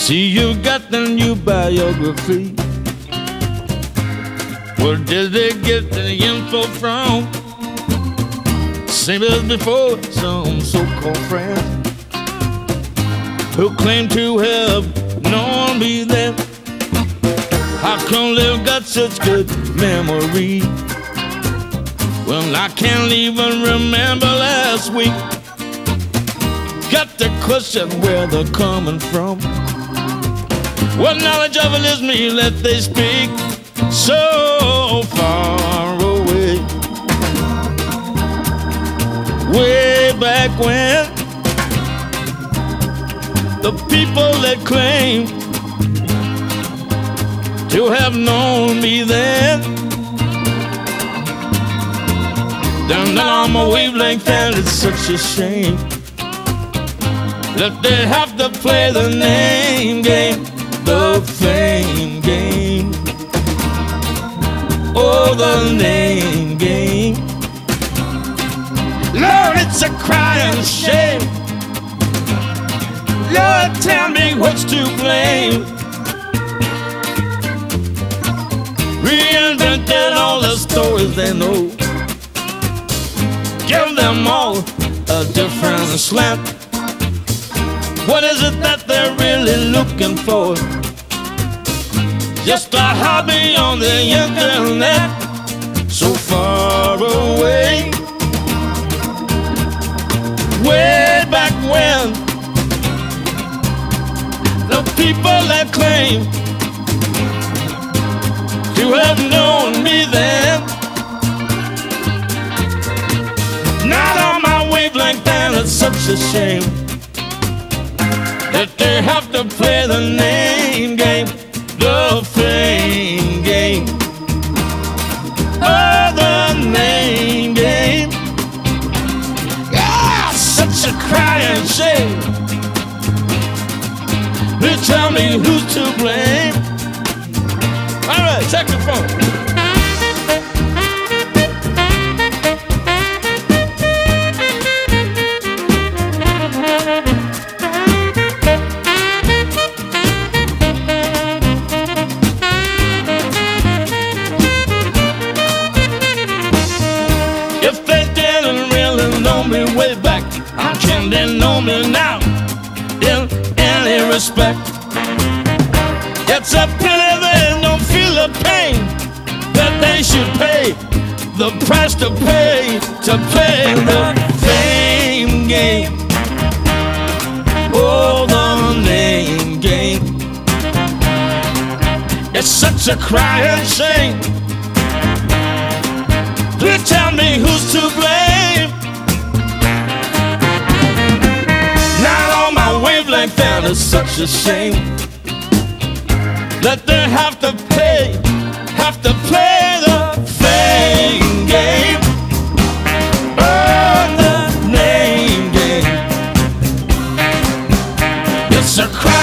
See, you got the new biography. Where did they get the info from? Same as before, some so-called friends who claim to have known me then. How come they've got such good memory? Well, I can't even remember last week. Got to question where they're coming from. What knowledge of it is me that they speak so far away? Way back when the people that claim to have known me then, they're not on my wavelength, and it's such a shame that they have to play the name game, the fame game. Oh, the name game. Lord, it's a crying shame. Lord, tell me what's to blame. Reinvented all the stories they know. Give them all a different slant. What is it that they're really looking for? Just a hobby on the internet, so far away. Way back when the people that claim to have known me then, not on my wavelength, and it's such a shame that they have to play the name game, the fame game. Oh, the name game. Ah, such a crying shame. They tell me who's to blame. All right, saxophone. Way back, how can they know me now in any respect? It's a pity they don't feel the pain that they should pay, the price to pay to play the fame game. Oh, the name game. It's such a crying shame. Please tell me who's to blame. Wavelength, and it's such a shame that they have to play the fame game. Oh, the name game. It's a crime.